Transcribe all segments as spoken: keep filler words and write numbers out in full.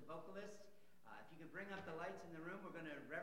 vocalists. Uh, if you could bring up the lights in the room, we're going to reverence.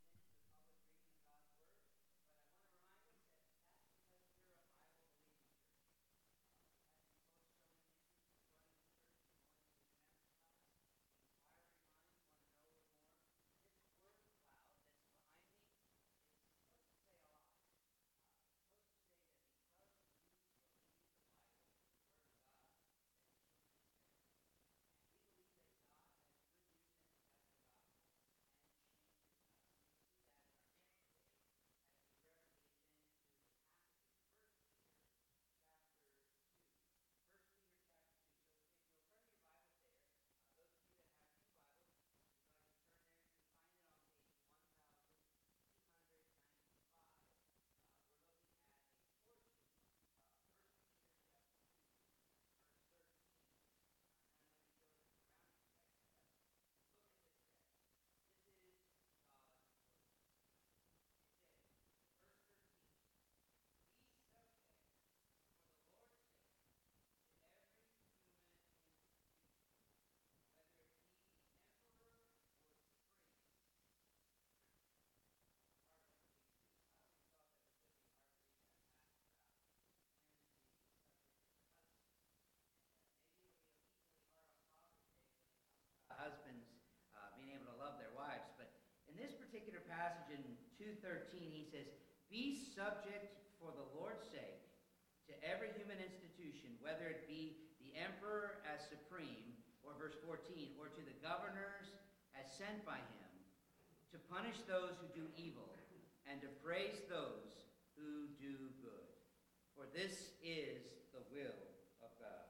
Husbands uh, being able to love their wives. But in this particular passage in two thirteen, he says, be subject for the Lord's sake to every human institution, whether it be the emperor as supreme, or verse fourteen, or to the governors as sent by him, to punish those who do evil, and to praise those who do good. For this is the will of God.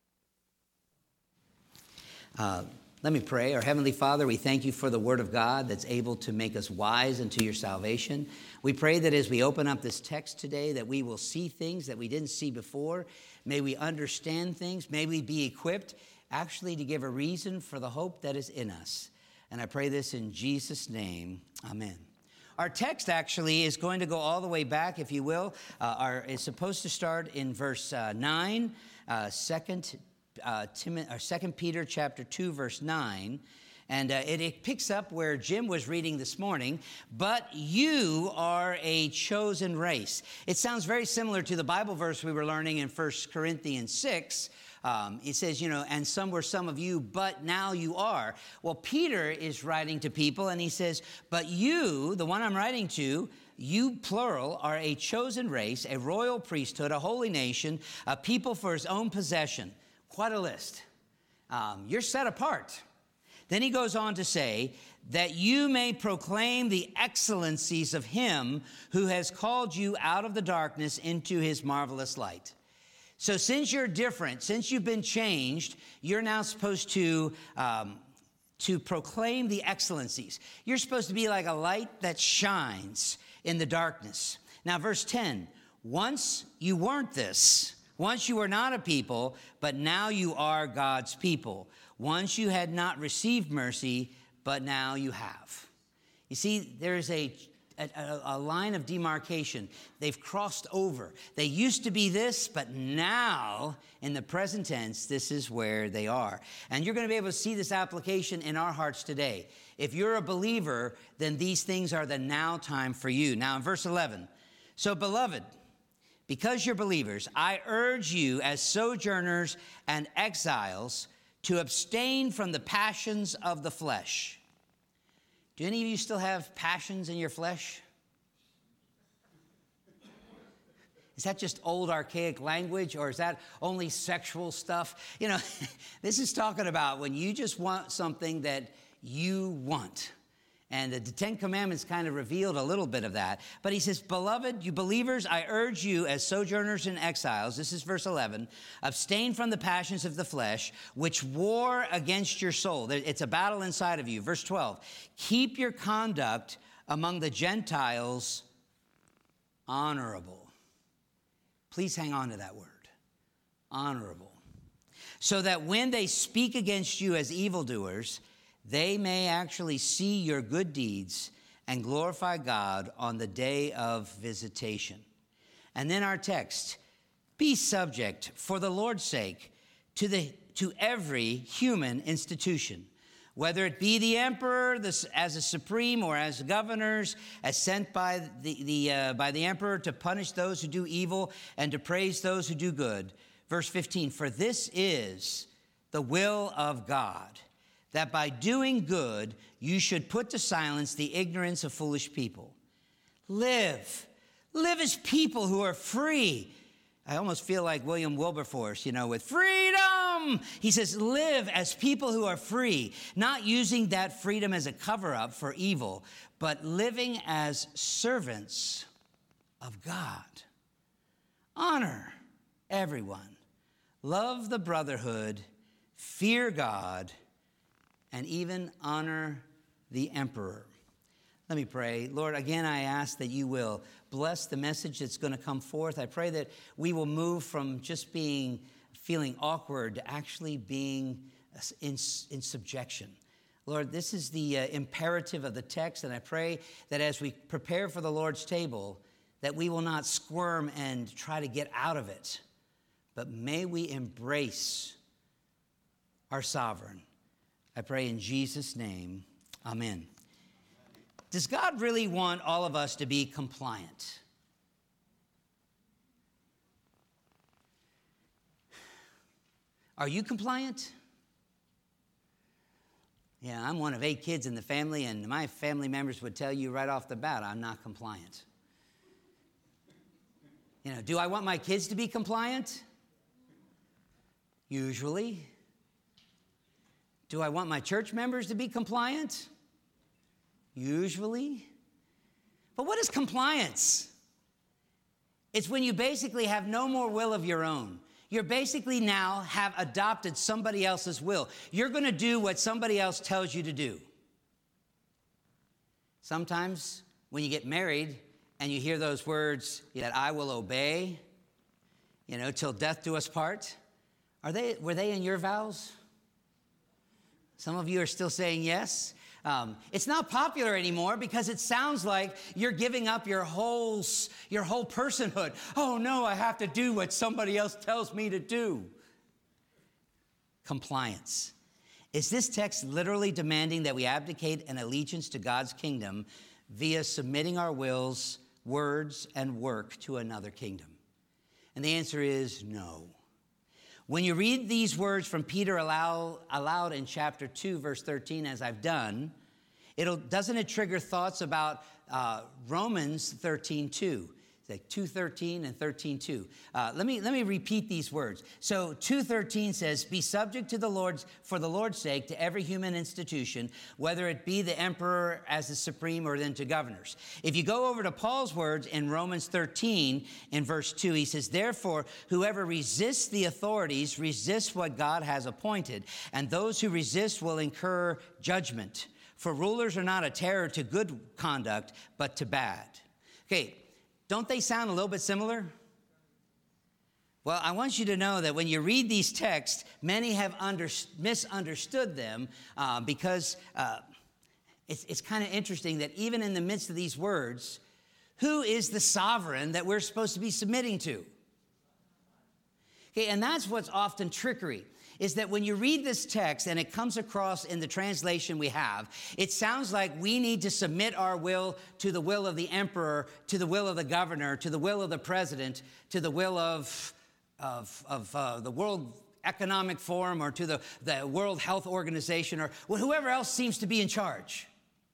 Uh, Let me pray. Our Heavenly Father, we thank you for the Word of God that's able to make us wise unto your salvation. We pray that as we open up this text today, that we will see things that we didn't see before. May we understand things. May we be equipped actually to give a reason for the hope that is in us. And I pray this in Jesus' name. Amen. Our text actually is going to go all the way back, if you will. Uh, our, it's supposed to start in verse uh, nine, uh, second Uh, Tim, or Second Peter chapter two, verse nine, and uh, it, it picks up where Jim was reading this morning. But you are a chosen race. It sounds very similar to the Bible verse we were learning in First Corinthians six. Um, it says, you know, and some were some of you, but now you are. Well, Peter is writing to people, and he says, but you, the one I'm writing to, you, plural, are a chosen race, a royal priesthood, a holy nation, a people for his own possession. Quite a list. Um, you're set apart. Then he goes on to say that you may proclaim the excellencies of him who has called you out of the darkness into his marvelous light. So since you're different, since you've been changed, you're now supposed to, um, to proclaim the excellencies. You're supposed to be like a light that shines in the darkness. Now, verse ten, once you weren't this. Once you were not a people, but now you are God's people. Once you had not received mercy, but now you have. You see, there is a, a, a line of demarcation. They've crossed over. They used to be this, but now, in the present tense, this is where they are. And you're going to be able to see this application in our hearts today. If you're a believer, then these things are the now time for you. Now, in verse eleven, so beloved, because you're believers, I urge you as sojourners and exiles to abstain from the passions of the flesh. Do any of you still have passions in your flesh? Is that just old archaic language, or is that only sexual stuff? You know, this is talking about when you just want something that you want. And the Ten Commandments kind of revealed a little bit of that. But he says, beloved, you believers, I urge you as sojourners and exiles, this is verse eleven, abstain from the passions of the flesh, which war against your soul. It's a battle inside of you. Verse twelve, keep your conduct among the Gentiles honorable. Please hang on to that word, honorable. So that when they speak against you as evildoers, they may actually see your good deeds and glorify God on the day of visitation. And then our text, be subject for the Lord's sake to the to every human institution, whether it be the emperor this, as a supreme or as governors, as sent by the, the, uh, by the emperor to punish those who do evil and to praise those who do good. Verse fifteen, for this is the will of God, that by doing good you should put to silence the ignorance of foolish people. Live. Live as people who are free. I almost feel like William Wilberforce, you know, with freedom. He says, live as people who are free, not using that freedom as a cover-up for evil, but living as servants of God. Honor everyone. Love the brotherhood. Fear God. And even honor the emperor. Let me pray. Lord, again, I ask that you will bless the message that's going to come forth. I pray that we will move from just being, feeling awkward to actually being in, in subjection. Lord, this is the uh, imperative of the text, and I pray that as we prepare for the Lord's table, that we will not squirm and try to get out of it, but may we embrace our sovereign. I pray in Jesus' name, amen. Does God really want all of us to be compliant? Are you compliant? Yeah, I'm one of eight kids in the family, and my family members would tell you right off the bat, I'm not compliant. You know, do I want my kids to be compliant? Usually. Do I want my church members to be compliant? Usually. But what is compliance? It's when you basically have no more will of your own. You're basically now have adopted somebody else's will. You're going to do what somebody else tells you to do. Sometimes when you get married and you hear those words that I will obey, you know, till death do us part, are they, were they in your vows? Some of you are still saying yes. Um, it's not popular anymore because it sounds like you're giving up your whole, your whole personhood. Oh, no, I have to do what somebody else tells me to do. Compliance. Is this text literally demanding that we abdicate an allegiance to God's kingdom via submitting our wills, words, and work to another kingdom? And the answer is no. When you read these words from Peter aloud, aloud in chapter two, verse thirteen, as I've done, it'll, doesn't it trigger thoughts about uh, Romans thirteen two? It's like two thirteen and thirteen two. Uh, let me let me repeat these words. So two thirteen says, "Be subject to the Lord's for the Lord's sake to every human institution, whether it be the emperor as the supreme or then to governors." If you go over to Paul's words in Romans thirteen in verse two, he says, "Therefore, whoever resists the authorities resists what God has appointed, and those who resist will incur judgment. For rulers are not a terror to good conduct, but to bad." Okay. Don't they sound a little bit similar? Well, I want you to know that when you read these texts, many have under, misunderstood them uh, because uh, it's, it's kind of interesting that even in the midst of these words, who is the sovereign that we're supposed to be submitting to? Okay, and that's what's often trickery, is that when you read this text and it comes across in the translation we have, it sounds like we need to submit our will to the will of the emperor, to the will of the governor, to the will of the president, to the will of, of, of uh, the World Economic Forum, or to the, the World Health Organization, or whoever else seems to be in charge.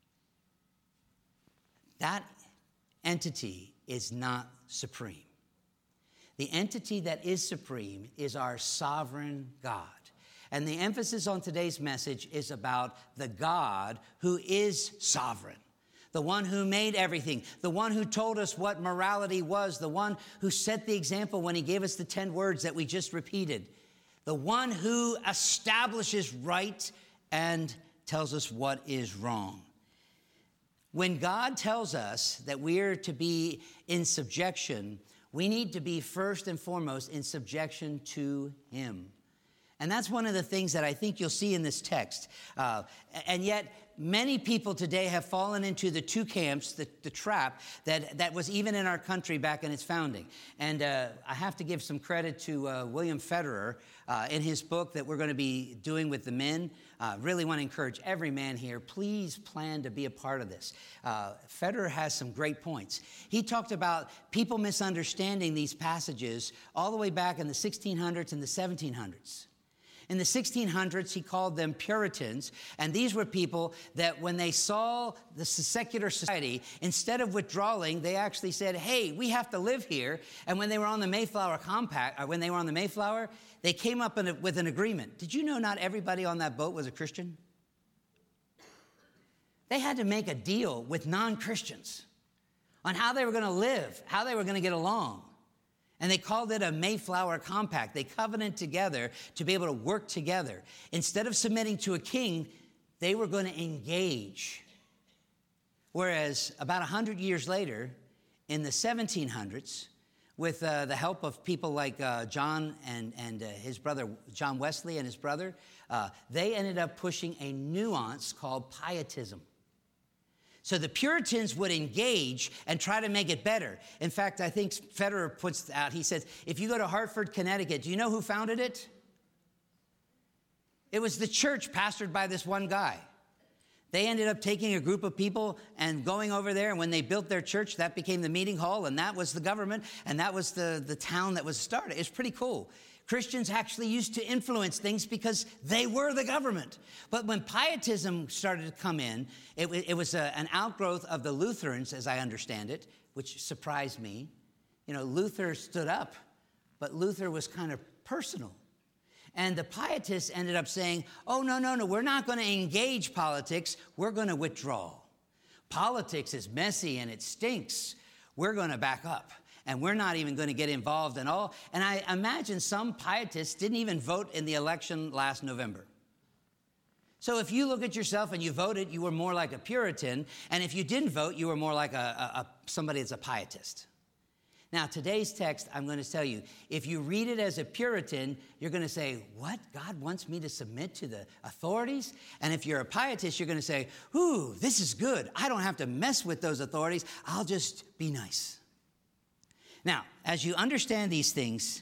That entity is not supreme. The entity that is supreme is our sovereign God. And the emphasis on today's message is about the God who is sovereign, the one who made everything, the one who told us what morality was, the one who set the example when he gave us the ten words that we just repeated, the one who establishes right and tells us what is wrong. When God tells us that we're to be in subjection, we need to be first and foremost in subjection to him. And that's one of the things that I think you'll see in this text. Uh, and yet, many people today have fallen into the two camps, the, the trap that, that was even in our country back in its founding. And uh, I have to give some credit to uh, William Federer uh, in his book that we're going to be doing with the men. I uh, really want to encourage every man here, please plan to be a part of this. Uh, Federer has some great points. He talked about people misunderstanding these passages all the way back in the sixteen hundreds and the seventeen hundreds. In the sixteen hundreds, he called them Puritans, and these were people that when they saw the secular society, instead of withdrawing, they actually said, hey, we have to live here. And when they were on the Mayflower Compact, or when they were on the Mayflower, they came up in a, with an agreement. Did you know not everybody on that boat was a Christian? They had to make a deal with non-Christians on how they were going to live, how they were going to get along. And they called it a Mayflower Compact. They covenanted together to be able to work together. Instead of submitting to a king, they were going to engage. Whereas about one hundred years later, in the seventeen hundreds, with uh, the help of people like uh, John and, and uh, his brother, John Wesley and his brother, uh, they ended up pushing a nuance called pietism. So the Puritans would engage and try to make it better. In fact, I think Federer puts out, he says, if you go to Hartford, Connecticut, do you know who founded it? It was the church pastored by this one guy. They ended up taking a group of people and going over there, and when they built their church, that became the meeting hall, and that was the government, and that was the, the town that was started. It's pretty cool. Christians actually used to influence things because they were the government. But when pietism started to come in, it, it was a, an outgrowth of the Lutherans, as I understand it, which surprised me. You know, Luther stood up, but Luther was kind of personal. And the pietists ended up saying, oh, no, no, no, we're not going to engage politics. We're going to withdraw. Politics is messy and it stinks. We're going to back up. And we're not even going to get involved in all. And I imagine some pietists didn't even vote in the election last November. So if you look at yourself and you voted, you were more like a Puritan. And if you didn't vote, you were more like a, a, a somebody that's a pietist. Now, today's text, I'm going to tell you, if you read it as a Puritan, you're going to say, what? God wants me to submit to the authorities? And if you're a pietist, you're going to say, ooh, this is good. I don't have to mess with those authorities. I'll just be nice. Now, as you understand these things,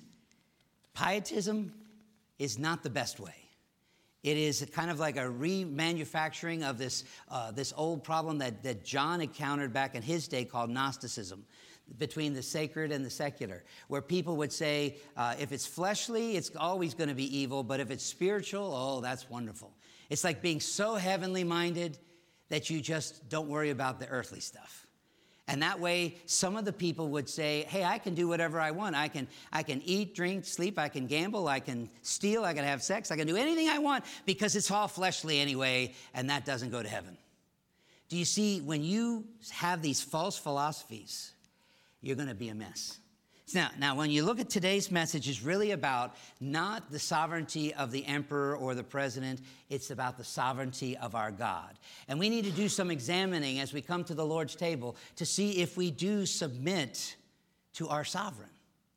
pietism is not the best way. It is kind of like a remanufacturing of this, uh, this old problem that, that John encountered back in his day called Gnosticism, between the sacred and the secular, where people would say, uh, if it's fleshly, it's always going to be evil, but if it's spiritual, oh, that's wonderful. It's like being so heavenly minded that you just don't worry about the earthly stuff. And that way, some of the people would say, hey, I can do whatever I want. I can, I can eat, drink, sleep. I can gamble. I can steal. I can have sex. I can do anything I want because it's all fleshly anyway, and that doesn't go to heaven. Do you see, when you have these false philosophies, you're going to be a mess. Now, now, when you look at today's message, it's really about not the sovereignty of the emperor or the president. It's about the sovereignty of our God. And we need to do some examining as we come to the Lord's table to see if we do submit to our sovereign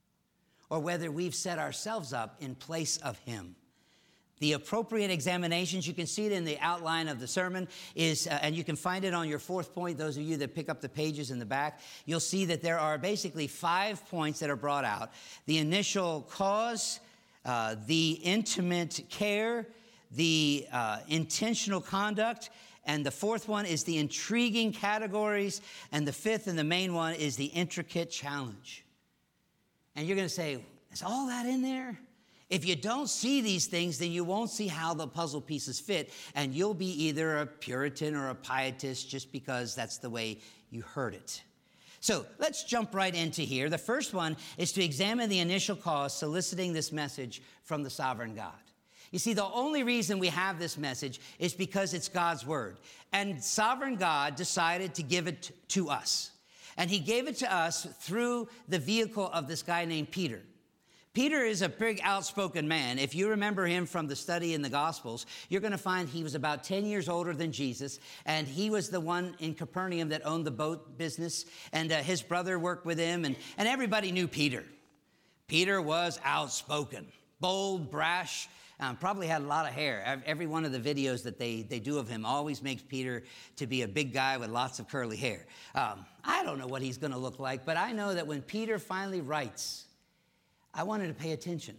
or whether we've set ourselves up in place of him. The appropriate examinations, you can see it in the outline of the sermon, is, uh, and you can find it on your fourth point, those of you that pick up the pages in the back. You'll see that there are basically five points that are brought out. The initial cause, uh, the intimate care, the uh, intentional conduct, and the fourth one is the intriguing categories, and the fifth and the main one is the intricate challenge. And you're going to say, is all that in there? If you don't see these things, then you won't see how the puzzle pieces fit, and you'll be either a Puritan or a pietist just because that's the way you heard it. So let's jump right into here. The first one is to examine the initial cause soliciting this message from the sovereign God. You see, the only reason we have this message is because it's God's word, and sovereign God decided to give it to us, and he gave it to us through the vehicle of this guy named Peter. Peter is a big, outspoken man. If you remember him from the study in the Gospels, you're going to find he was about ten years older than Jesus, and he was the one in Capernaum that owned the boat business, and uh, his brother worked with him, and, and everybody knew Peter. Peter was outspoken, bold, brash, Um, probably had a lot of hair. Every one of the videos that they, they do of him always makes Peter to be a big guy with lots of curly hair. Um, I don't know what he's going to look like, but I know that when Peter finally writes, I wanted to pay attention.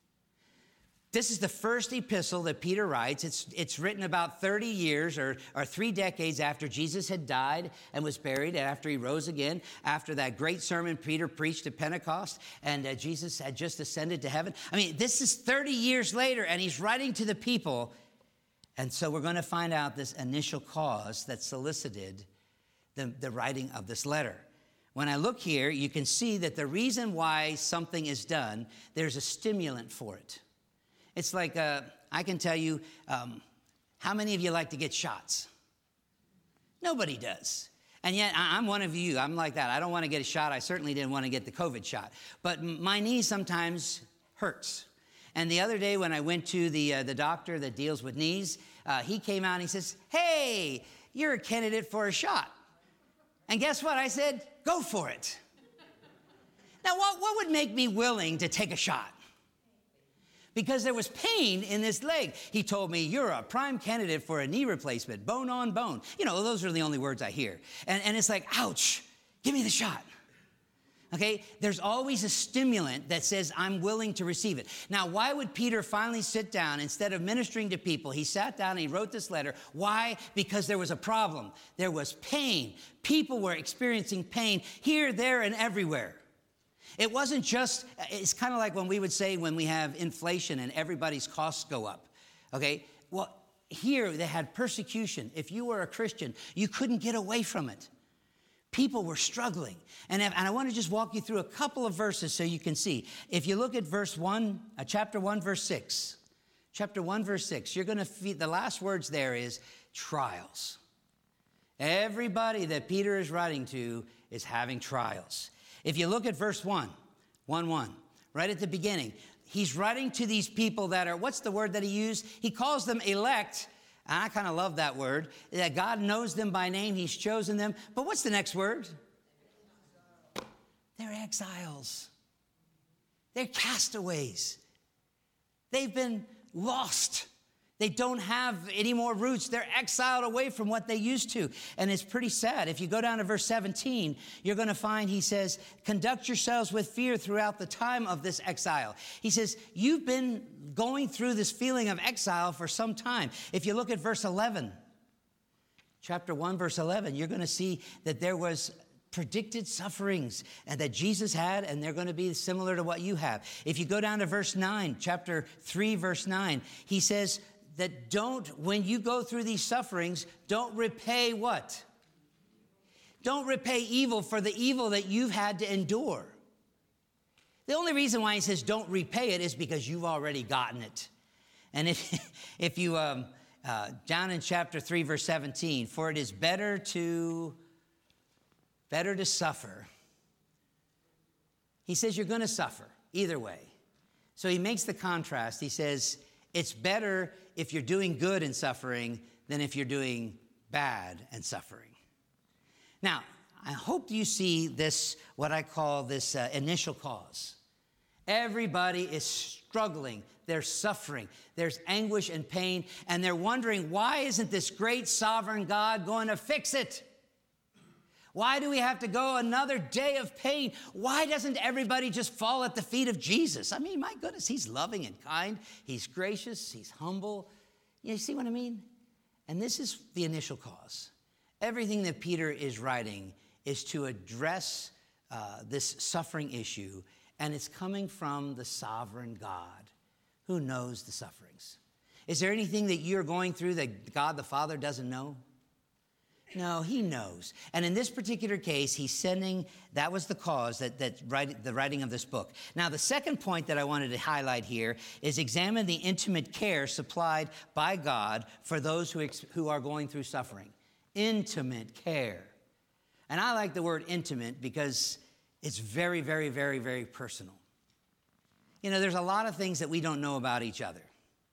This is the first epistle that Peter writes. It's, it's written about thirty years or, or three decades after Jesus had died and was buried, and after he rose again, after that great sermon Peter preached at Pentecost, and uh, Jesus had just ascended to heaven. I mean, this is thirty years later, and he's writing to the people. And so we're going to find out this initial cause that solicited the, the writing of this letter. When I look here, you can see that the reason why something is done, there's a stimulant for it. It's like, uh, I can tell you, um, how many of you like to get shots? Nobody does. And yet, I- I'm one of you. I'm like that. I don't want to get a shot. I certainly didn't want to get the COVID shot. But m- my knee sometimes hurts. And the other day when I went to the, uh, the doctor that deals with knees, uh, he came out and he says, hey, you're a candidate for a shot. And guess what? I said, go for it. Now, what, what would make me willing to take a shot? Because there was pain in this leg. He told me, you're a prime candidate for a knee replacement, bone on bone. You know, those are the only words I hear. And, and it's like, ouch, give me the shot. Okay, there's always a stimulant that says, I'm willing to receive it. Now, why would Peter finally sit down instead of ministering to people? He sat down and he wrote this letter. Why? Because there was a problem. There was pain. People were experiencing pain here, there, and everywhere. It wasn't just, it's kind of like when we would say when we have inflation and everybody's costs go up, okay? Well, here they had persecution. If you were a Christian, you couldn't get away from it. People were struggling. And, if, and I want to just walk you through a couple of verses so you can see. If you look at verse one, uh, chapter one, verse six, chapter one, verse six, you're going to feed, the last words there is trials. Everybody that Peter is writing to is having trials. If you look at verse one, one, one, right at the beginning, he's writing to these people that are, what's the word that he used? He calls them elect. And I kind of love that word, that God knows them by name. He's chosen them. But what's the next word? They're exiles. They're castaways. They've been lost. They don't have any more roots. They're exiled away from what they used to. And it's pretty sad. If you go down to verse seventeen, you're going to find he says, conduct yourselves with fear throughout the time of this exile. He says, you've been going through this feeling of exile for some time. If you look at verse eleven, chapter one, verse eleven, you're going to see that there was predicted sufferings and that Jesus had, and they're going to be similar to what you have. If you go down to verse nine, chapter three, verse nine, he says, that don't, when you go through these sufferings, don't repay what? Don't repay evil for the evil that you've had to endure. The only reason why he says don't repay it is because you've already gotten it. And if, if you, um, uh, down in chapter three, verse seventeen, for it is better to, better to suffer. He says you're going to suffer either way. So he makes the contrast. He says, it's better if you're doing good and suffering than if you're doing bad and suffering. Now, I hope you see this, what I call this uh, initial cause. Everybody is struggling. They're suffering. There's anguish and pain, and they're wondering, why isn't this great sovereign God going to fix it? Why do we have to go another day of pain? Why doesn't everybody just fall at the feet of Jesus? I mean, my goodness, he's loving and kind. He's gracious. He's humble. You see what I mean? And this is the initial cause. Everything that Peter is writing is to address uh, this suffering issue, and it's coming from the sovereign God who knows the sufferings. Is there anything that you're going through that God the Father doesn't know? No, he knows. And in this particular case, he's sending, that was the cause, that, that write, the writing of this book. Now, the second point that I wanted to highlight here is examine the intimate care supplied by God for those who, who are going through suffering. Intimate care. And I like the word intimate because it's very, very, very, very personal. You know, there's a lot of things that we don't know about each other.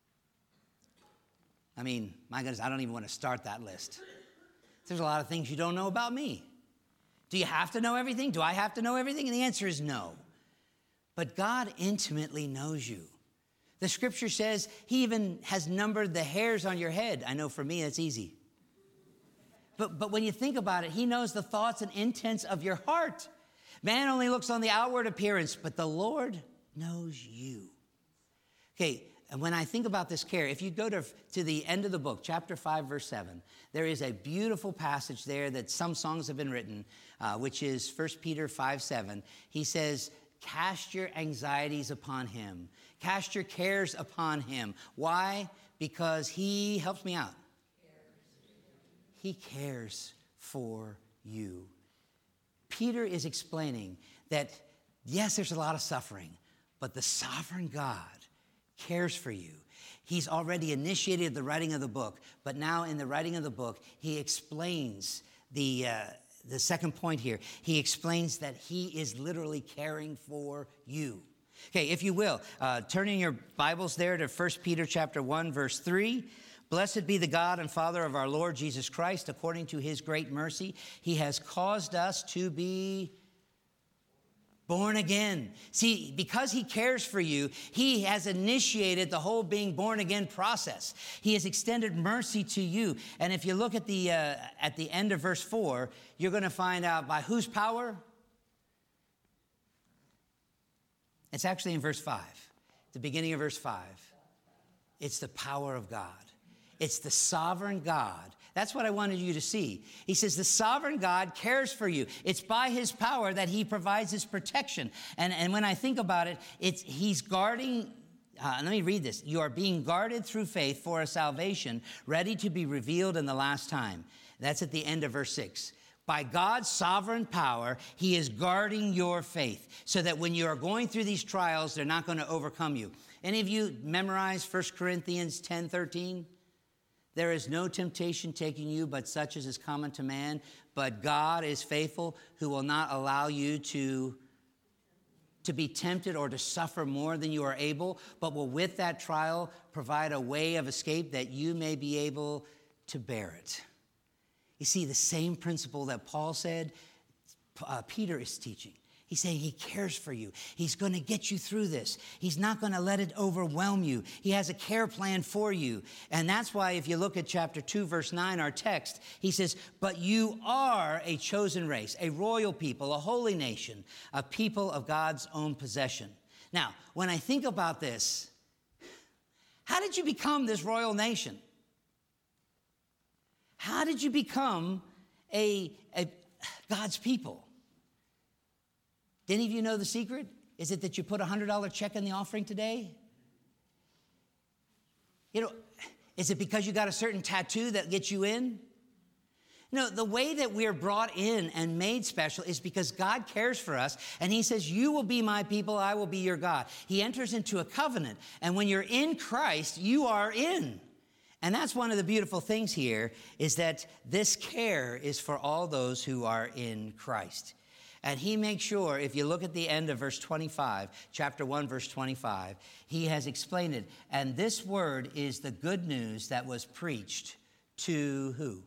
I mean, my goodness, I don't even want to start that list. There's a lot of things you don't know about me. Do you have to know everything? Do I have to know everything? And the answer is no. But God intimately knows you. The scripture says he even has numbered the hairs on your head. I know for me, it's easy. But, but when you think about it, he knows the thoughts and intents of your heart. Man only looks on the outward appearance, but the Lord knows you. Okay, and when I think about this care, if you go to, to the end of the book, chapter five, verse seven, there is a beautiful passage there that some songs have been written, uh, which is First Peter five, seven. He says, cast your anxieties upon him. Cast your cares upon him. Why? Because he helps me out. He cares for you. Peter is explaining that, yes, there's a lot of suffering, but the sovereign God cares for you. He's already initiated the writing of the book, but now in the writing of the book, he explains the, uh, the second point here. He explains that he is literally caring for you. Okay, if you will, uh, turn in your Bibles there to First Peter chapter one, verse three. Blessed be the God and Father of our Lord Jesus Christ. According to his great mercy, he has caused us to be born again. See, because he cares for you, he has initiated the whole being born again process. He has extended mercy to you. And if you look at the, uh, at the end of verse four, you're going to find out by whose power? It's actually in verse five, the beginning of verse five. It's the power of God. It's the sovereign God. That's what I wanted you to see. He says the sovereign God cares for you. It's by his power that he provides his protection. And, and when I think about it, it's he's guarding. Uh, let me read this. You are being guarded through faith for a salvation ready to be revealed in the last time. That's at the end of verse six. By God's sovereign power, he is guarding your faith so that when you are going through these trials, they're not going to overcome you. Any of you memorize First Corinthians ten thirteen? There is no temptation taking you but such as is common to man. But God is faithful, who will not allow you to, to be tempted or to suffer more than you are able, but will with that trial provide a way of escape that you may be able to bear it. You see, the same principle that Paul said, uh, Peter is teaching. He's saying he cares for you. He's going to get you through this. He's not going to let it overwhelm you. He has a care plan for you. And that's why if you look at chapter two, verse nine, our text, he says, but you are a chosen race, a royal people, a holy nation, a people of God's own possession. Now, when I think about this, how did you become this royal nation? How did you become a, a God's people? Did any of you know the secret? Is it that you put a one hundred dollars check in the offering today? You know, is it because you got a certain tattoo that gets you in? No, the way that we're brought in and made special is because God cares for us, and he says, you will be my people, I will be your God. He enters into a covenant, and when you're in Christ, you are in. And that's one of the beautiful things here, is that this care is for all those who are in Christ. And he makes sure, if you look at the end of verse twenty-five, chapter one, verse twenty-five, he has explained it. And this word is the good news that was preached to who?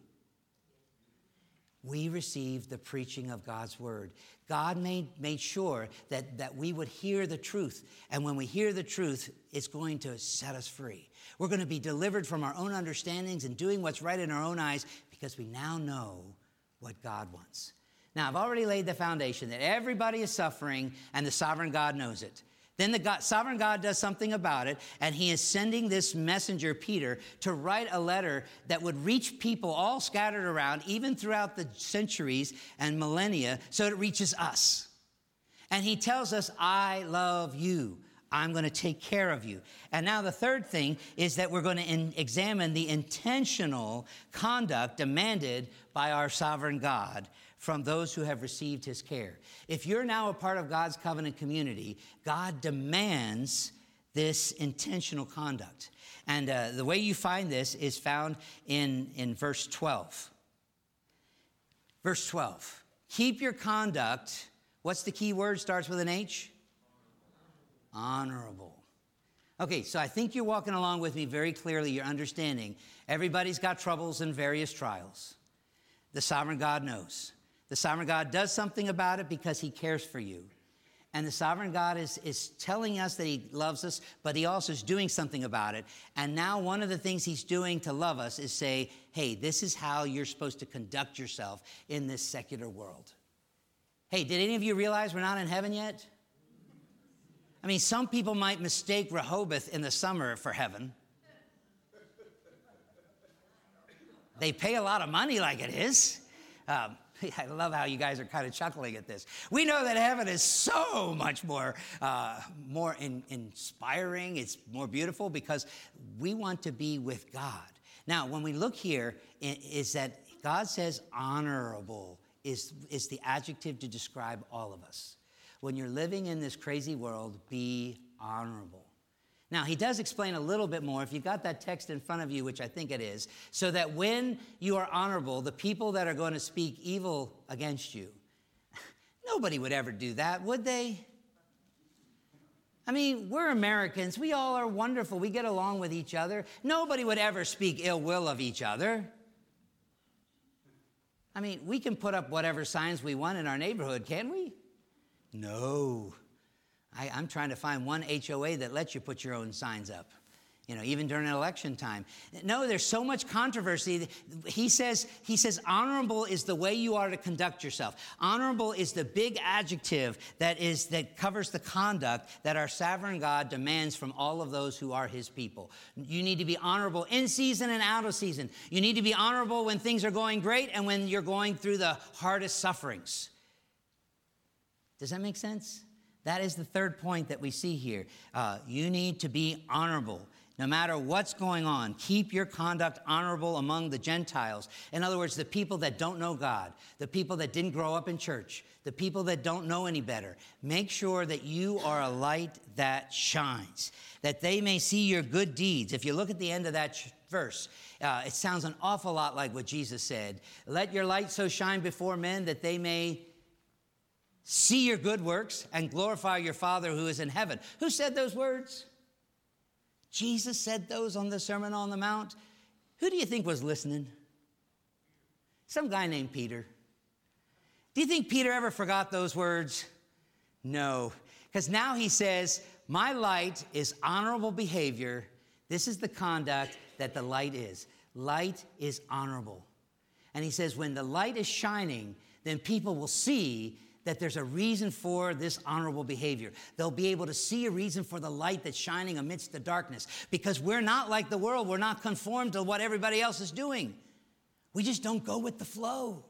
We received the preaching of God's word. God made, made sure that, that we would hear the truth. And when we hear the truth, it's going to set us free. We're going to be delivered from our own understandings and doing what's right in our own eyes because we now know what God wants. Now, I've already laid the foundation that everybody is suffering and the sovereign God knows it. Then the God, sovereign God does something about it, and he is sending this messenger, Peter, to write a letter that would reach people all scattered around, even throughout the centuries and millennia, so it reaches us. And he tells us, I love you. I'm going to take care of you. And now the third thing is that we're going to in- examine the intentional conduct demanded by our sovereign God from those who have received his care. If you're now a part of God's covenant community, God demands this intentional conduct. And uh, the way you find this is found in, in verse twelve. Verse twelve. Keep your conduct. What's the key word? Starts with an H? Honorable. Okay, so I think you're walking along with me very clearly. You're understanding. Everybody's got troubles and various trials. The sovereign God knows. The sovereign God does something about it because he cares for you. And the sovereign God is, is telling us that he loves us, but he also is doing something about it. And now one of the things he's doing to love us is say, hey, this is how you're supposed to conduct yourself in this secular world. Hey, did any of you realize we're not in heaven yet? I mean, some people might mistake Rehoboth in the summer for heaven. They pay a lot of money like it is. Um, I love how you guys are kind of chuckling at this. We know that heaven is so much more, uh, more in, inspiring. It's more beautiful because we want to be with God. Now, when we look here, is that God says honorable is, is the adjective to describe all of us. When you're living in this crazy world, be honorable. Now, he does explain a little bit more, if you've got that text in front of you, which I think it is, so that when you are honorable, the people that are going to speak evil against you, nobody would ever do that, would they? I mean, we're Americans. We all are wonderful. We get along with each other. Nobody would ever speak ill will of each other. I mean, we can put up whatever signs we want in our neighborhood, can we? No. I, I'm trying to find one H O A that lets you put your own signs up, you know, even during an election time. No, there's so much controversy. He says, he says, honorable is the way you are to conduct yourself. Honorable is the big adjective that is that covers the conduct that our sovereign God demands from all of those who are his people. You need to be honorable in season and out of season. You need to be honorable when things are going great and when you're going through the hardest sufferings. Does that make sense? That is the third point that we see here. Uh, you need to be honorable. No matter what's going on, keep your conduct honorable among the Gentiles. In other words, the people that don't know God, the people that didn't grow up in church, the people that don't know any better. Make sure that you are a light that shines, that they may see your good deeds. If you look at the end of that ch- verse, uh, it sounds an awful lot like what Jesus said. Let your light so shine before men that they may see your good works and glorify your Father who is in heaven. Who said those words? Jesus said those on the Sermon on the Mount. Who do you think was listening? Some guy named Peter. Do you think Peter ever forgot those words? No, because now he says, my light is honorable behavior. This is the conduct that the light is. Light is honorable. And he says, when the light is shining, then people will see that there's a reason for this honorable behavior. They'll be able to see a reason for the light that's shining amidst the darkness, because we're not like the world. We're not conformed to what everybody else is doing. We just don't go with the flow.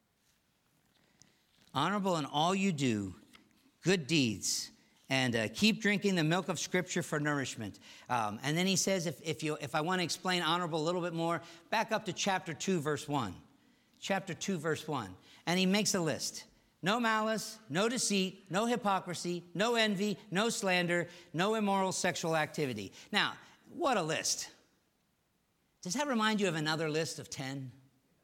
Honorable in all you do, good deeds, and uh, keep drinking the milk of Scripture for nourishment. Um, and then he says, if, if, you, if I want to explain honorable a little bit more, back up to chapter two, verse one. Chapter two, verse one. And he makes a list. No malice, no deceit, no hypocrisy, no envy, no slander, no immoral sexual activity. Now, what a list. Does that remind you of another list of ten?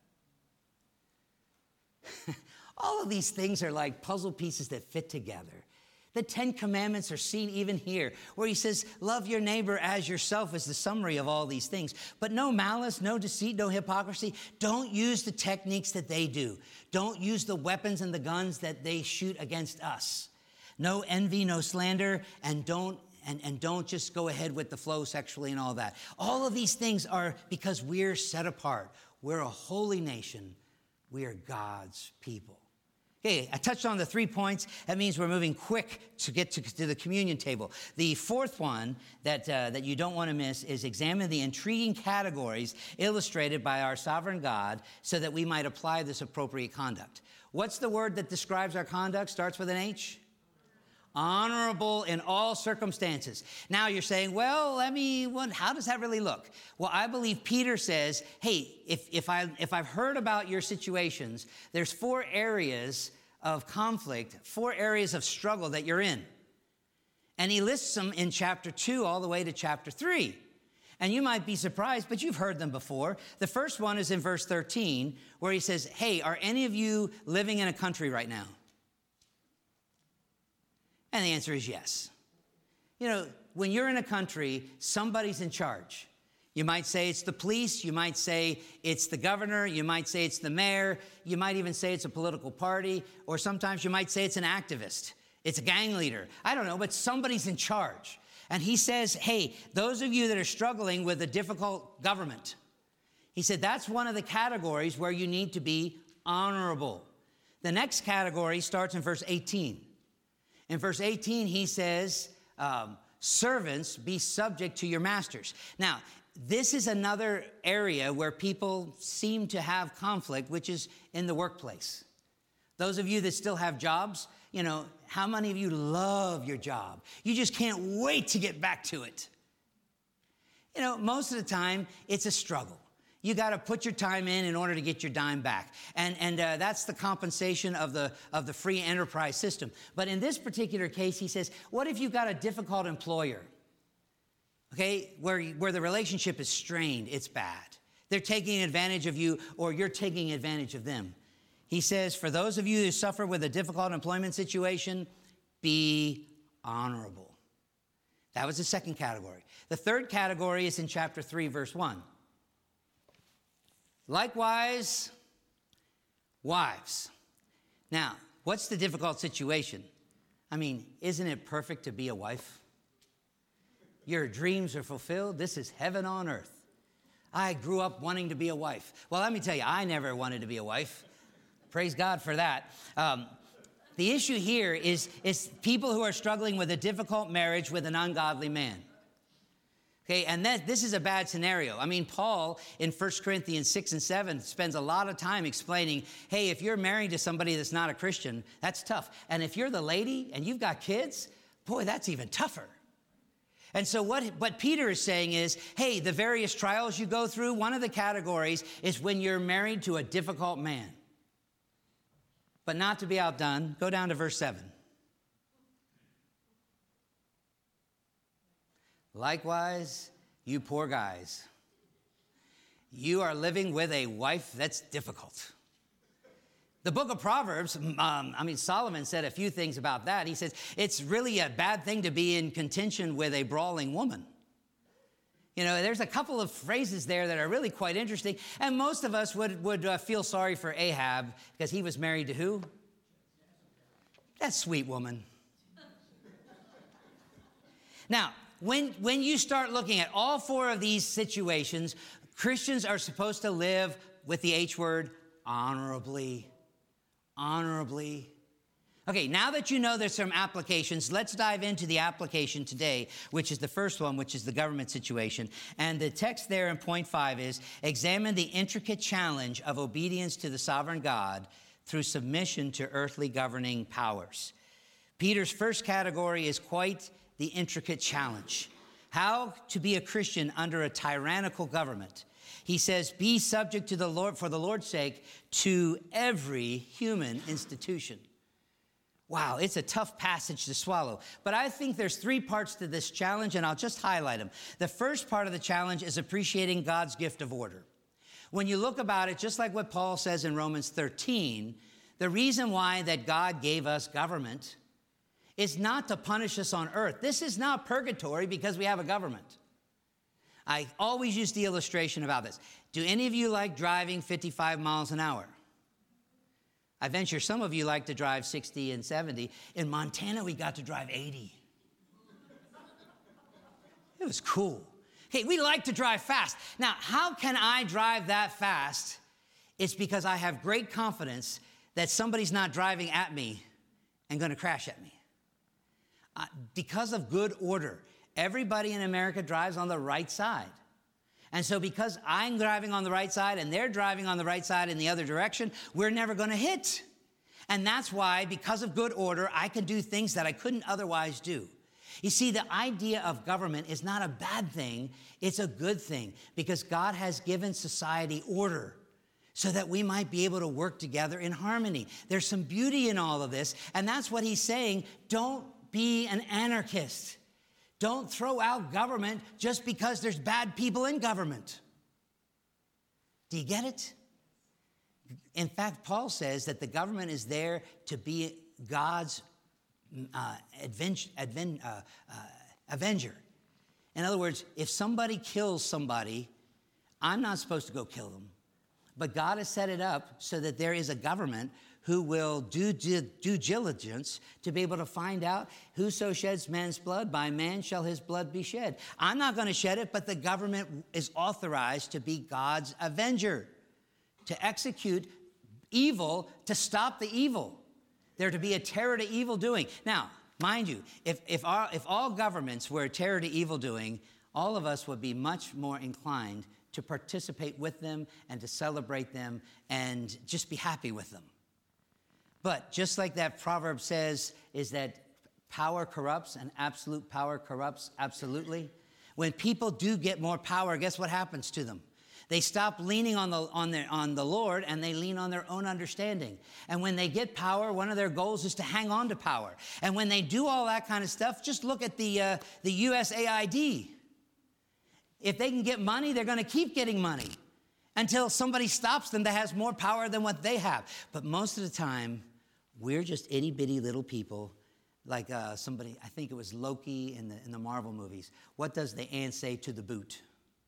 All of these things are like puzzle pieces that fit together. The Ten Commandments are seen even here, where he says, love your neighbor as yourself is the summary of all these things. But no malice, no deceit, no hypocrisy. Don't use the techniques that they do. Don't use the weapons and the guns that they shoot against us. No envy, no slander, and don't and, and don't just go ahead with the flow sexually and all that. All of these things are because we're set apart. We're a holy nation. We are God's people. Okay, I touched on the three points. That means we're moving quick to get to, to the communion table. The fourth one that, uh, that you don't want to miss is examine the intriguing categories illustrated by our sovereign God so that we might apply this appropriate conduct. What's the word that describes our conduct? Starts with an H? Honorable in all circumstances. Now you're saying, well, let me, well, how does that really look? Well, I believe Peter says, hey, if, if, I, if I've heard about your situations, there's four areas of conflict, four areas of struggle that you're in. And he lists them in chapter two all the way to chapter three. And you might be surprised, but you've heard them before. The first one is in verse thirteen, where he says, hey, are any of you living in a country right now? And the answer is yes. You know, when you're in a country, somebody's in charge. You might say it's the police. You might say it's the governor. You might say it's the mayor. You might even say it's a political party. Or sometimes you might say it's an activist. It's a gang leader. I don't know, but somebody's in charge. And he says, hey, those of you that are struggling with a difficult government, he said, that's one of the categories where you need to be honorable. The next category starts in verse eighteen. In verse eighteen, he says, um, servants, be subject to your masters. Now, this is another area where people seem to have conflict, which is in the workplace. Those of you that still have jobs, you know, how many of you love your job? You just can't wait to get back to it. You know, most of the time, it's a struggle. You got to put your time in in order to get your dime back. And, and uh, that's the compensation of the, of the free enterprise system. But in this particular case, he says, what if you've got a difficult employer? Okay, where, where the relationship is strained, it's bad. They're taking advantage of you or you're taking advantage of them. He says, for those of you who suffer with a difficult employment situation, be honorable. That was the second category. The third category is in chapter three, verse one. Likewise, wives. Now, what's the difficult situation? I mean, isn't it perfect to be a wife? Your dreams are fulfilled. This is heaven on earth. I grew up wanting to be a wife. Well, let me tell you, I never wanted to be a wife. Praise God for that. Um, the issue here is, is people who are struggling with a difficult marriage with an ungodly man. Okay, and that, this is a bad scenario. I mean, Paul in First Corinthians six and seven spends a lot of time explaining, hey, if you're married to somebody that's not a Christian, that's tough. And if you're the lady and you've got kids, boy, that's even tougher. And so what, what Peter is saying is, hey, the various trials you go through, one of the categories is when you're married to a difficult man. But not to be outdone, go down to verse seven. Likewise, you poor guys, you are living with a wife that's difficult. The book of Proverbs, um, I mean, Solomon said a few things about that. He says, it's really a bad thing to be in contention with a brawling woman. You know, there's a couple of phrases there that are really quite interesting. And most of us would, would uh, feel sorry for Ahab because he was married to who? That sweet woman. Now, when, when you start looking at all four of these situations, Christians are supposed to live with the H word, honorably. Honorably. Okay, now that you know there's some applications, let's dive into the application today, which is the first one, which is the government situation. And the text there in point five is, examine the intricate challenge of obedience to the sovereign God through submission to earthly governing powers. Peter's first category is quite the intricate challenge. How to be a Christian under a tyrannical government. He says, be subject to the Lord, for the Lord's sake, to every human institution. Wow, it's a tough passage to swallow. But I think there's three parts to this challenge, and I'll just highlight them. The first part of the challenge is appreciating God's gift of order. When you look about it, just like what Paul says in Romans thirteen, the reason why that God gave us government is not to punish us on earth. This is not purgatory because we have a government. I always use the illustration about this. Do any of you like driving fifty-five miles an hour? I venture some of you like to drive sixty and seventy. In Montana, we got to drive eighty. It was cool. Hey, we like to drive fast. Now, how can I drive that fast? It's because I have great confidence that somebody's not driving at me and going to crash at me. Uh, because of good order, everybody in America drives on the right side. And so because I'm driving on the right side and they're driving on the right side in the other direction, we're never going to hit. And that's why, because of good order, I can do things that I couldn't otherwise do. You see, the idea of government is not a bad thing. It's a good thing because God has given society order so that we might be able to work together in harmony. There's some beauty in all of this. And that's what he's saying. Don't be an anarchist. Don't throw out government just because there's bad people in government. Do you get it? In fact, Paul says that the government is there to be God's uh, advent, advent, uh, uh, avenger. In other words, if somebody kills somebody, I'm not supposed to go kill them. But God has set it up so that there is a government who will do due diligence to be able to find out whoso sheds man's blood, by man shall his blood be shed. I'm not going to shed it, but the government is authorized to be God's avenger, to execute evil, to stop the evil. There to be a terror to evil doing. Now, mind you, if, if, our, if all governments were a terror to evil doing, all of us would be much more inclined to participate with them and to celebrate them and just be happy with them. But just like that proverb says, is that power corrupts and absolute power corrupts absolutely. When people do get more power, guess what happens to them? They stop leaning on the, on, their, on the Lord, and they lean on their own understanding. And when they get power, one of their goals is to hang on to power. And when they do all that kind of stuff, just look at the, uh, the U S A I D. If they can get money, they're going to keep getting money until somebody stops them that has more power than what they have. But most of the time, we're just itty-bitty little people, like uh, somebody, I think it was Loki in the, in the Marvel movies. What does the ant say to the boot?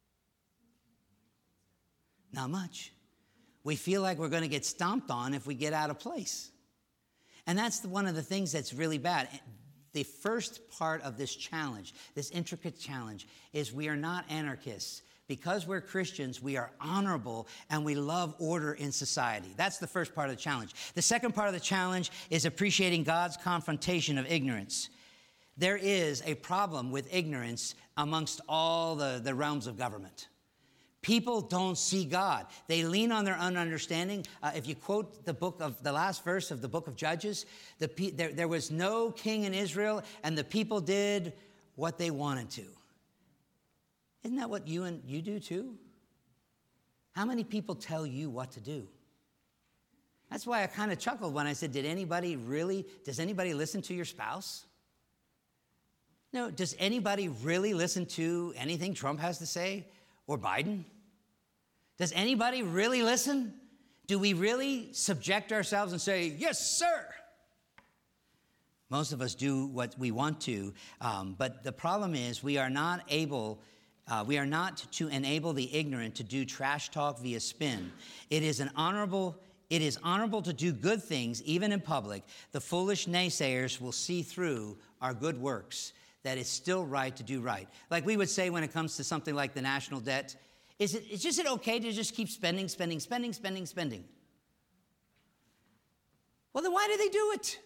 Not much. We feel like we're going to get stomped on if we get out of place. And that's the, one of the things that's really bad. The first part of this challenge, this intricate challenge, is we are not anarchists. Because we're Christians, we are honorable and we love order in society. That's the first part of the challenge. The second part of the challenge is appreciating God's confrontation of ignorance. There is a problem with ignorance amongst all the, the realms of government. People don't see God. They lean on their own understanding. Uh, if you quote the book of the last verse of the book of Judges, the, there, there was no king in Israel, and the people did what they wanted to. Isn't that what you and you do too? How many people tell you what to do? That's why I kind of chuckled when I said, did anybody really, does anybody listen to your spouse? No, does anybody really listen to anything Trump has to say or Biden? Does anybody really listen? Do we really subject ourselves and say, yes, sir? Most of us do what we want to, um, but the problem is we are not able Uh, we are not to enable the ignorant to do trash talk via spin. It is an honorable, it is honorable to do good things, even in public. The foolish naysayers will see through our good works, that it's still right to do right. Like we would say when it comes to something like the national debt, is it, is just it okay to just keep spending, spending, spending, spending, spending? Well, then why do they do it?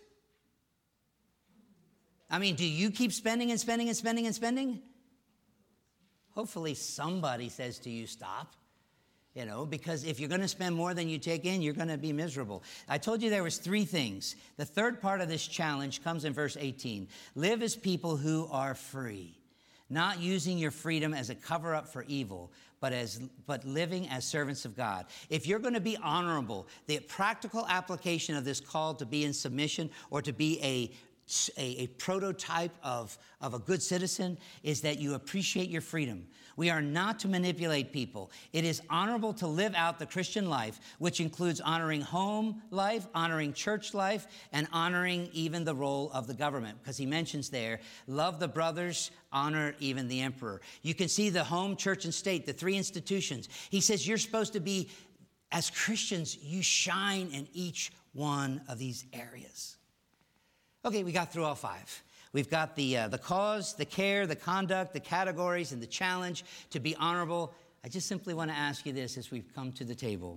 I mean, do you keep spending and spending and spending and spending? Hopefully somebody says to you, stop, you know, because if you're going to spend more than you take in, you're going to be miserable. I told you there was three things. The third part of this challenge comes in verse eighteen. Live as people who are free, not using your freedom as a cover-up for evil, but as but living as servants of God. If you're going to be honorable, the practical application of this call to be in submission or to be a A, a prototype of, of a good citizen is that you appreciate your freedom. We are not to manipulate people. It is honorable to live out the Christian life, which includes honoring home life, honoring church life, and honoring even the role of the government. Because he mentions there, love the brothers, honor even the emperor. You can see the home, church, and state, the three institutions. He says you're supposed to be, as Christians, you shine in each one of these areas. Okay, we got through all five. We've got the, uh, the cause, the care, the conduct, the categories, and the challenge to be honorable. I just simply want to ask you this as we've come to the table.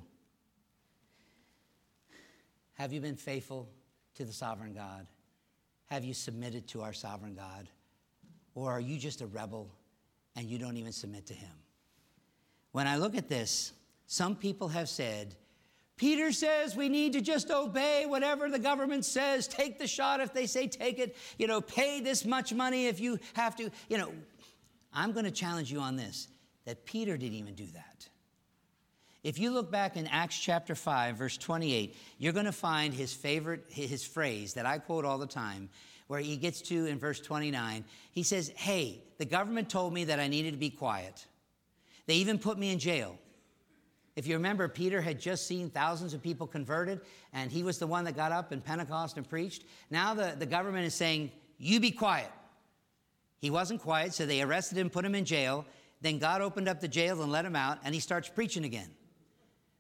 Have you been faithful to the sovereign God? Have you submitted to our sovereign God? Or are you just a rebel and you don't even submit to him? When I look at this, some people have said, Peter says we need to just obey whatever the government says. Take the shot if they say take it. You know, pay this much money if you have to. You know, I'm going to challenge you on this, that Peter didn't even do that. If you look back in Acts chapter five, verse twenty-eight, you're going to find his favorite, his phrase that I quote all the time, where he gets to in verse twenty-nine. He says, hey, the government told me that I needed to be quiet. They even put me in jail. If you remember, Peter had just seen thousands of people converted, and he was the one that got up in Pentecost and preached. Now the, the government is saying, you be quiet. He wasn't quiet, so they arrested him, put him in jail. Then God opened up the jail and let him out, and he starts preaching again.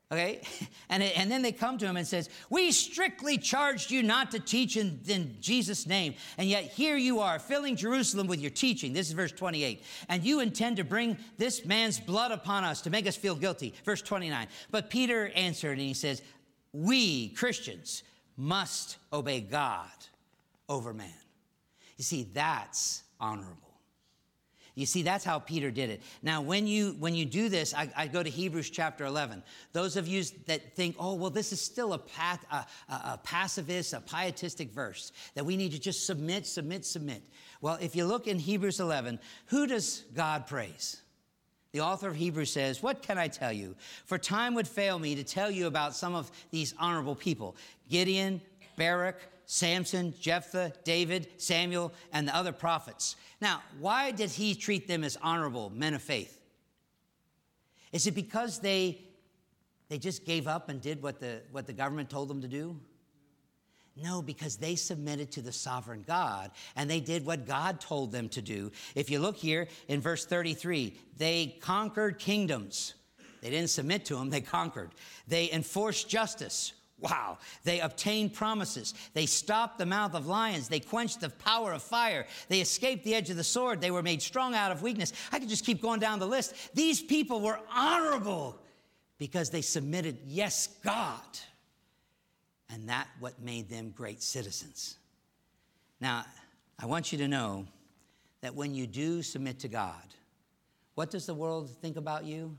Okay? And, it, and then they come to him and says, we strictly charged you not to teach in, in Jesus' name. And yet here you are filling Jerusalem with your teaching. This is verse twenty-eight. And you intend to bring this man's blood upon us to make us feel guilty. Verse twenty-nine. But Peter answered and he says, we Christians must obey God over man. You see, that's honorable. You see, that's how Peter did it. Now, when you when you do this, I, I go to Hebrews chapter eleven. Those of you that think, oh, well, this is still a, path, a, a, a pacifist, a pietistic verse, that we need to just submit, submit, submit. Well, if you look in Hebrews eleven, who does God praise? The author of Hebrews says, what can I tell you? For time would fail me to tell you about some of these honorable people. Gideon, Barak, Samson, Jephthah, David, Samuel, and the other prophets. Now, why did he treat them as honorable men of faith? Is it because they, they just gave up and did what the, what the government told them to do? No, because they submitted to the sovereign God, and they did what God told them to do. If you look here in verse thirty-three, they conquered kingdoms. They didn't submit to them, they conquered. They enforced justice. Wow. They obtained promises. They stopped the mouth of lions. They quenched the power of fire. They escaped the edge of the sword. They were made strong out of weakness. I could just keep going down the list. These people were honorable because they submitted, yes, God. And that's what made them great citizens. Now, I want you to know that when you do submit to God, what does the world think about you?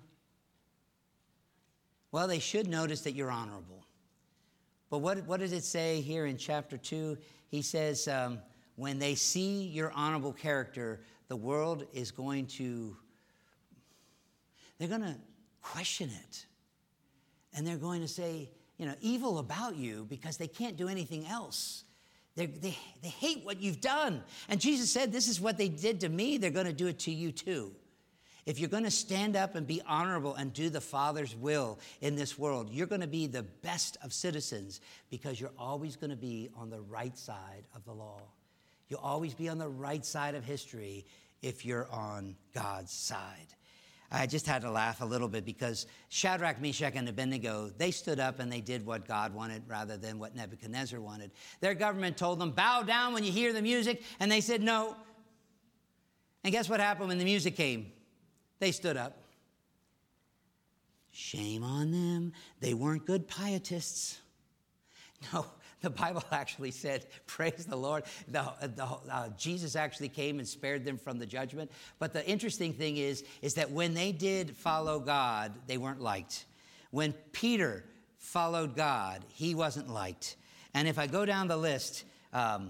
Well, they should notice that you're honorable. But what, what does it say here in chapter two? He says, um, when they see your honorable character, the world is going to, they're going to question it. And they're going to say, you know, evil about you because they can't do anything else. They, they, they hate what you've done. And Jesus said, this is what they did to me. They're going to do it to you too. If you're going to stand up and be honorable and do the Father's will in this world, you're going to be the best of citizens because you're always going to be on the right side of the law. You'll always be on the right side of history if you're on God's side. I just had to laugh a little bit because Shadrach, Meshach, and Abednego, they stood up and they did what God wanted rather than what Nebuchadnezzar wanted. Their government told them, bow down when you hear the music, and they said no. And guess what happened when the music came? They stood up. Shame on them. They weren't good pietists. No, the Bible actually said, praise the Lord. The, the, uh, Jesus actually came and spared them from the judgment. But the interesting thing is, is that when they did follow God, they weren't liked. When Peter followed God, he wasn't liked. And if I go down the list, um,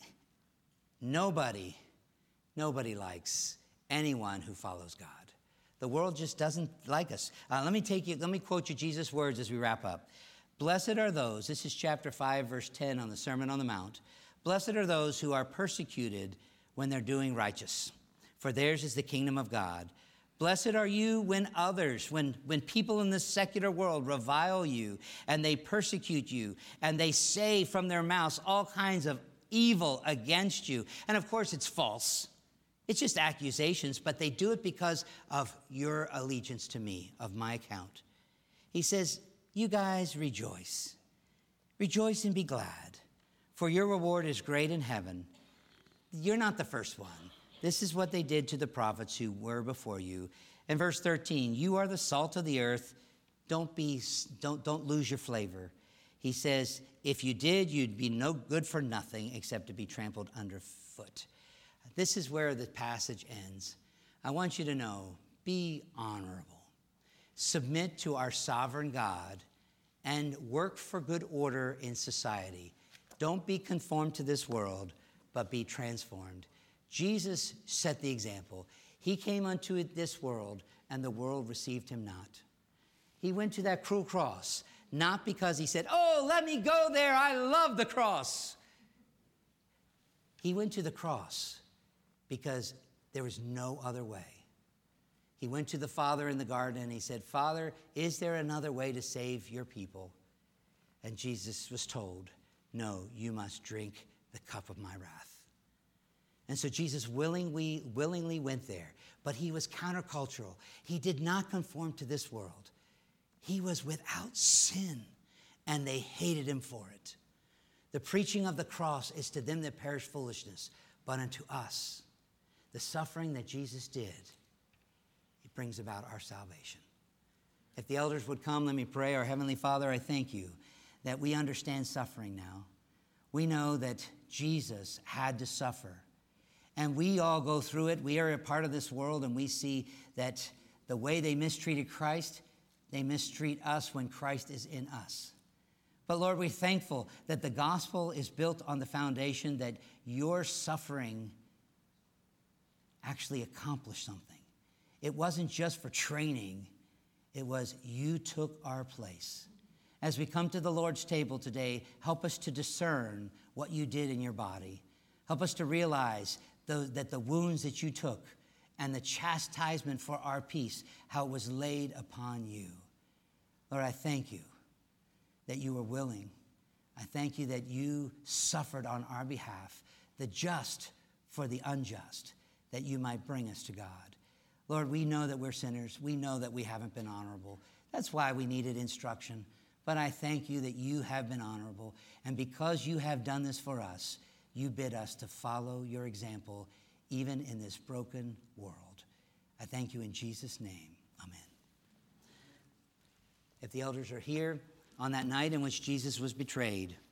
nobody, nobody likes anyone who follows God. The world just doesn't like us. Uh, let me take you, let me quote you Jesus' words as we wrap up. Blessed are those, this is chapter five, verse ten on the Sermon on the Mount. Blessed are those who are persecuted when they're doing righteous, for theirs is the kingdom of God. Blessed are you when others, when, when people in this secular world revile you and they persecute you and they say from their mouths all kinds of evil against you. And of course it's false. It's just accusations, but they do it because of your allegiance to me, of my account. He says, you guys rejoice. Rejoice and be glad, for your reward is great in heaven. You're not the first one. This is what they did to the prophets who were before you. In verse thirteen, you are the salt of the earth. Don't be, don't, don't lose your flavor. He says, if you did, you'd be no good for nothing except to be trampled underfoot. This is where the passage ends. I want you to know, be honorable. Submit to our sovereign God and work for good order in society. Don't be conformed to this world, but be transformed. Jesus set the example. He came unto this world, and the world received him not. He went to that cruel cross, not because he said, oh, let me go there, I love the cross. He went to the cross because there was no other way. He went to the Father in the garden and he said, Father, is there another way to save your people? And Jesus was told, no, you must drink the cup of my wrath. And so Jesus willingly, willingly went there, but he was countercultural. He did not conform to this world. He was without sin, and they hated him for it. The preaching of the cross is to them that perish foolishness, but unto us, the suffering that Jesus did, it brings about our salvation. If the elders would come, let me pray. Our Heavenly Father, I thank you that we understand suffering now. We know that Jesus had to suffer, and we all go through it. We are a part of this world, and we see that the way they mistreated Christ, they mistreat us when Christ is in us. But Lord, we're thankful that the gospel is built on the foundation that your suffering actually accomplished something. It wasn't just for training. It was you took our place. As we come to the Lord's table today, help us to discern what you did in your body. Help us to realize the, that the wounds that you took and the chastisement for our peace, how it was laid upon you. Lord, I thank you that you were willing. I thank you that you suffered on our behalf, the just for the unjust, that you might bring us to God. Lord, we know that we're sinners. We know that we haven't been honorable. That's why we needed instruction. But I thank you that you have been honorable. And because you have done this for us, you bid us to follow your example, even in this broken world. I thank you in Jesus' name. Amen. If the elders are here on that night in which Jesus was betrayed,